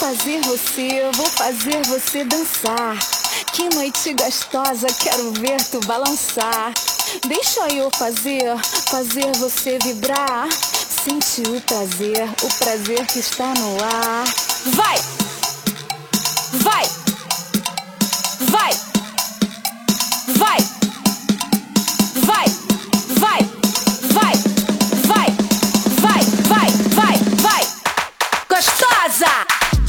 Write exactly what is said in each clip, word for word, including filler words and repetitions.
fazer você, vou fazer você dançar. Que noite gostosa, quero ver tu balançar. Deixa eu fazer, fazer você vibrar. Sentir o prazer, o prazer que está no ar. Vai! Vai! Vai! Vai! Vai! Vai! Vai! Vai! Vai! Vai! Vai! Vai! Gostosa!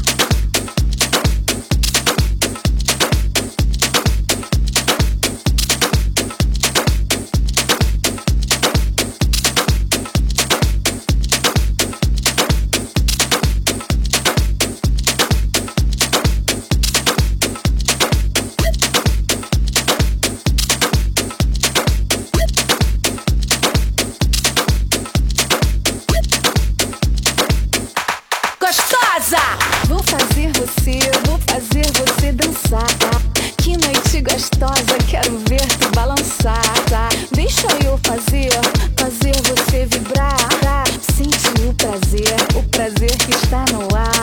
Vou fazer você, vou fazer você dançar. Que noite gostosa, quero ver tu balançar. Deixa eu fazer, fazer você vibrar. Sentir o prazer, o prazer que está no ar.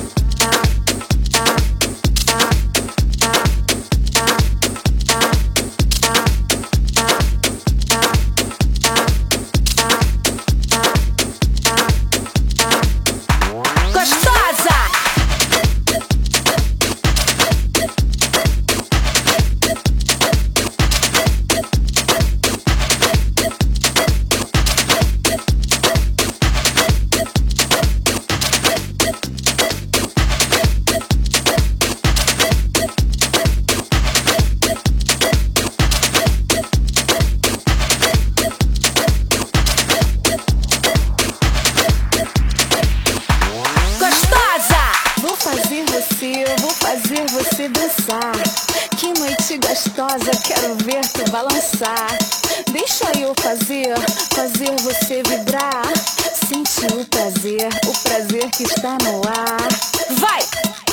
Eu vou fazer você dançar. Que noite gostosa, quero ver tu balançar. Deixa eu fazer, fazer você vibrar. Sentir o prazer, o prazer que está no ar. Vai!